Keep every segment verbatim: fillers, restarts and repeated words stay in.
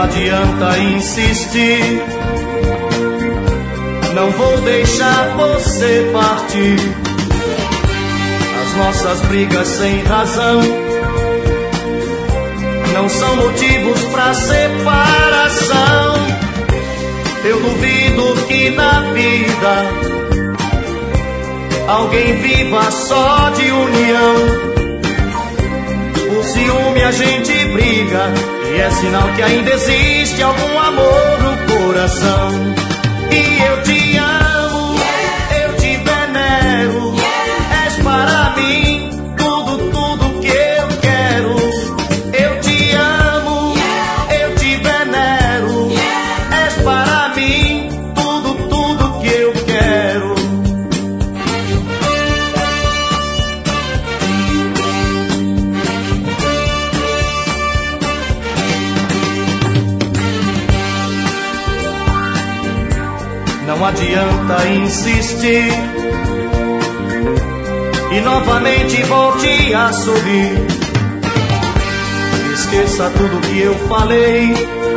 adianta insistir, não vou deixar você partir. As nossas brigas sem razão não são motivos pra separação. Eu duvido que na vida alguém viva só de união. Por ciúme a gente briga, e é sinal que ainda existe algum amor no coração. E eu te amo, eu te venero, és para mim tudo, tudo que eu quero. Eu te amo, eu te venero, és para mim tudo, tudo que eu quero. Não adianta insistir e novamente volte a sorrir. Esqueça tudo que eu falei,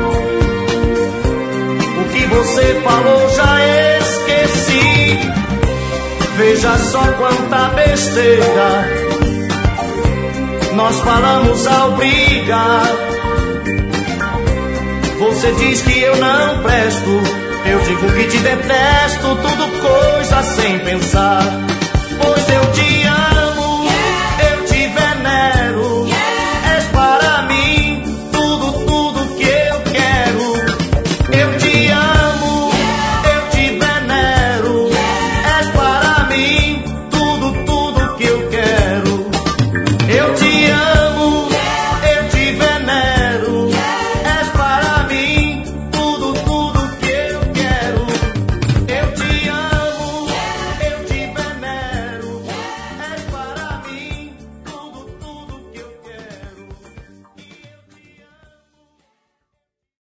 o que você falou já esqueci. Veja só quanta besteira nós falamos ao brigar. Você diz que eu não presto, eu digo que te detesto, tudo coisa sem pensar. Pois eu te